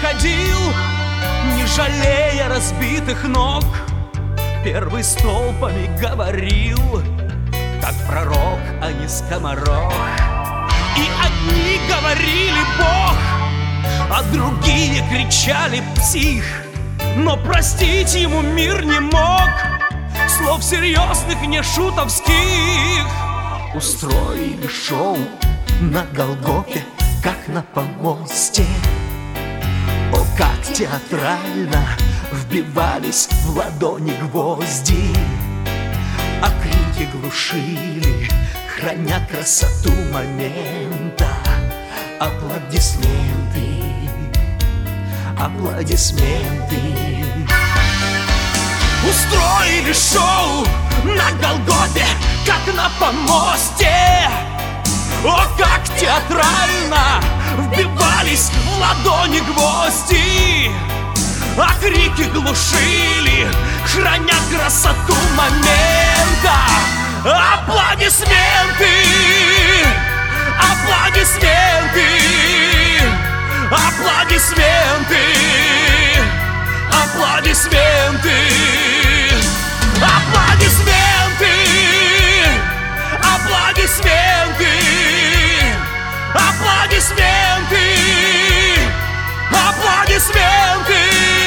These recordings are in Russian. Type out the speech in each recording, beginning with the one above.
ходил, не жалея разбитых ног. Первый столбами говорил, как пророк, а не скоморох. И одни говорили Бог, а другие кричали псих. Но простить ему мир не мог, слов серьезных, не шутовских. Устроили шоу на Голгофе, как на помосте. О, как театрально вбивались в ладони гвозди, а крики глушили, храня красоту момента. Аплодисменты, аплодисменты. Устроили шоу на Голгофе, как на помосте. О, как театрально вбивались в ладони гвозди, а крики глушили, храня красоту момента. Аплодисменты, аплодисменты, аплодисменты, аплодисменты, аплодисменты, аплодисменты, аплодисменты, аплодисменты.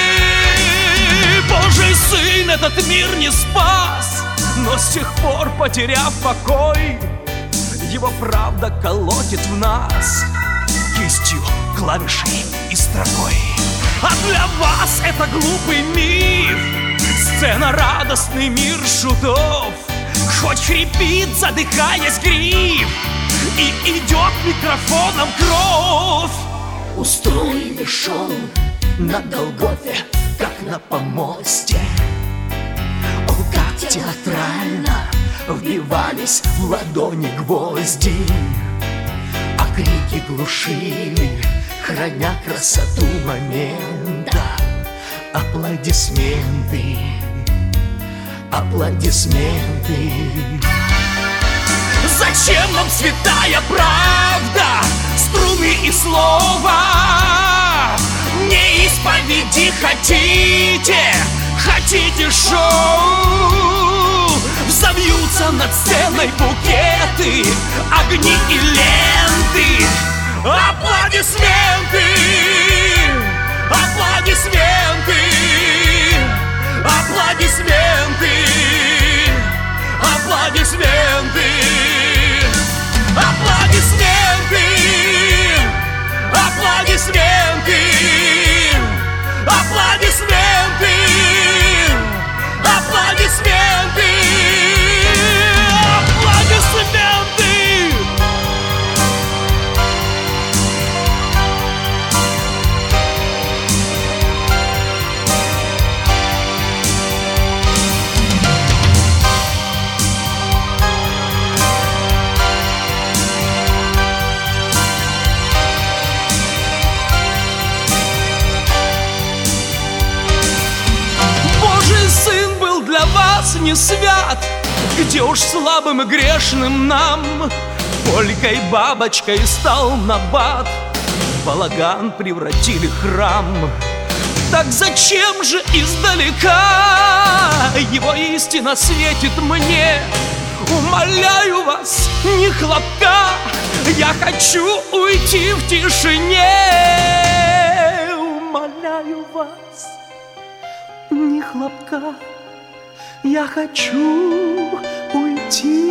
Божий Сын этот мир не спас, но с тех пор, потеряв покой, его правда колотит в нас кистью, клавишей и строкой. А для вас это глупый миф, сцена радостный мир шутов. Хоть хрипит, задыхаясь, гриф, и идет микрофоном кровь. Устроили шоу на Голгофе, как на помосте. О, как театрально вбивались в ладони гвозди, а крики глушили, храня красоту момента. Аплодисменты, аплодисменты. Зачем нам святая правда, струны и слова? Не исповеди хотите, хотите шоу? Взовьются над сценой букеты, огни и ленты. Аплодисменты, аплодисменты, аплодисменты, аплодисменты, аплодисменты, аплодисменты, аплодисменты, аплодисменты, аплодисменты. Не свят, где уж слабым и грешным нам полькой бабочкой стал набат, в балаган превратили храм. Так зачем же издалека его истина светит мне? Умоляю вас, ни хлопка, я хочу уйти в тишине. Умоляю вас, ни хлопка, я хочу уйти